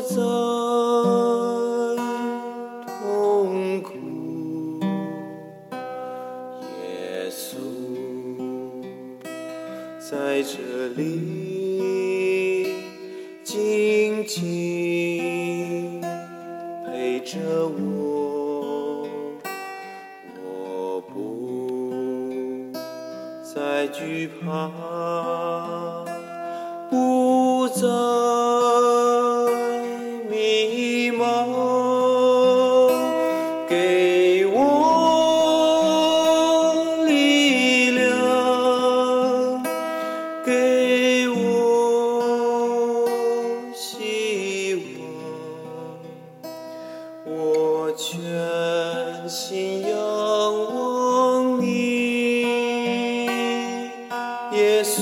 再痛苦。耶稣在这里静静陪着我，我不再惧怕，不再迷茫，给我力量，给我希望，我全心仰望你，耶稣。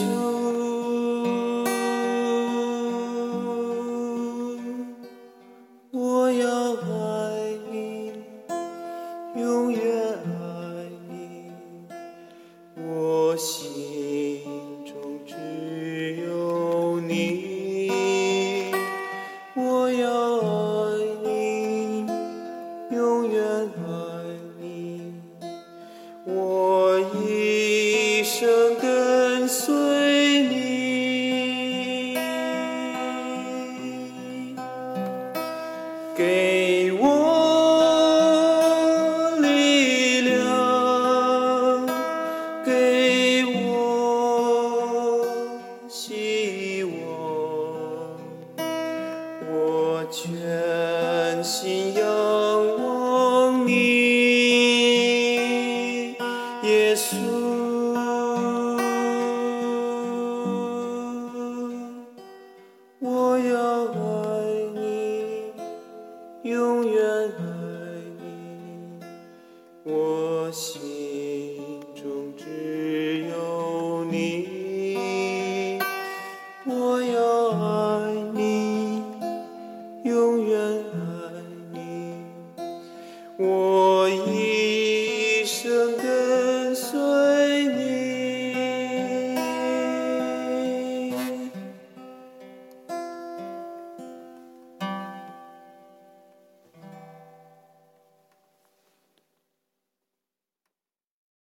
我要爱你，永远爱你，我心中只有你。我要爱你，永远爱你，我一生跟随你。给我力量，给我希望，我全心仰望你，耶稣。我要爱